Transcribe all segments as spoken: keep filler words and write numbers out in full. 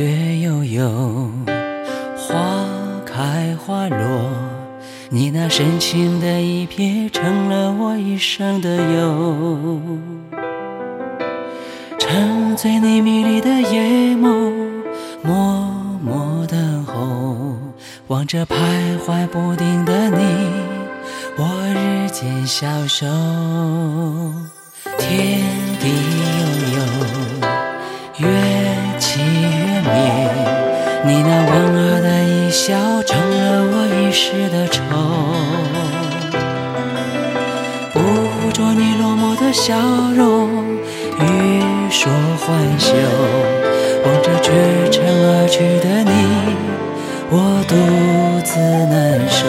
月悠悠，花开花落，你那深情的一瞥成了我一生的忧。沉醉你迷离的眼眸，默默等候，望着徘徊不定的你，我日渐消瘦。天地悠悠，月起月灭，你那温和的一笑成了我一世的愁。捕捉你落寞的笑容，欲说还休，望着绝尘而去的你，我独自难受。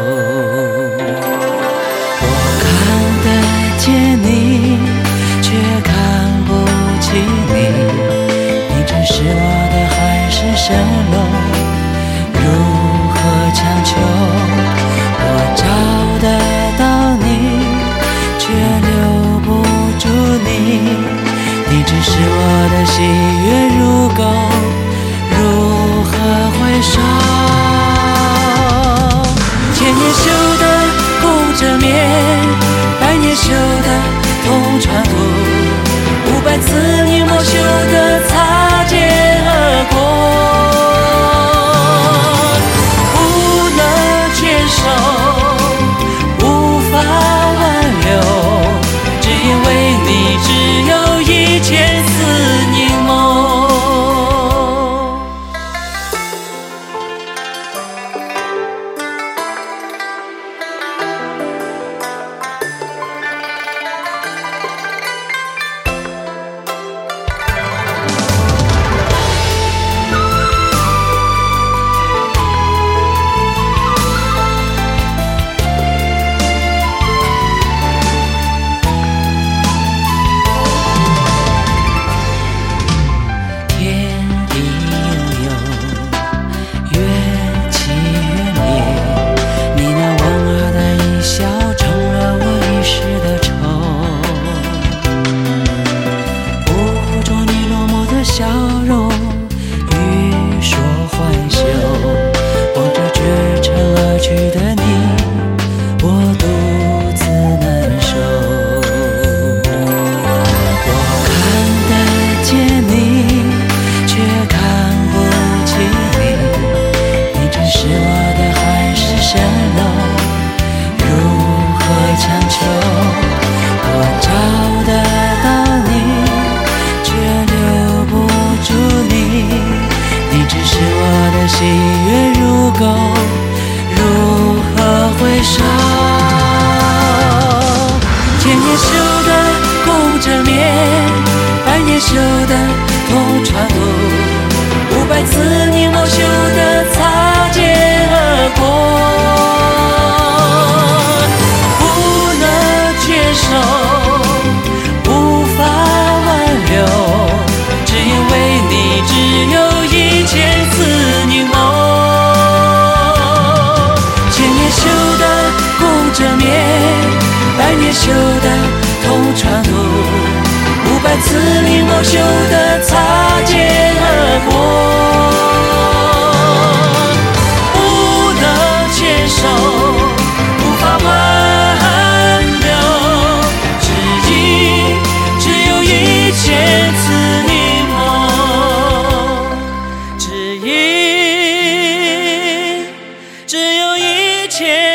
我看得见你，却看不起你，你只是我的海市蜃楼，如何强求？我找得到你，却留不住你，你只是我的喜悦如钩，如何回首？千年修得共枕眠，百年修得同船渡，五百次凝眸修得擦肩而过，不能牵手，无法挽留，只因为你只有一千次凝眸。笑容，欲说还休，望着绝尘而去的你，我独自难受。我看得见你，却看不起你，你只是我的海市蜃楼，如何强求？我找得到你，却留不住你，你只是我的喜悦如钩，如何回首？千年修得共枕眠，百年修得同船渡，五百次凝眸修得擦肩而过，不能牵手，无法挽留，只因为你只有一千次凝眸。千年修得共枕眠，百年修得同船渡，五百次凝眸修得擦肩而过，不能牵手，无法挽留，只因只有一千次凝眸，只因只有一千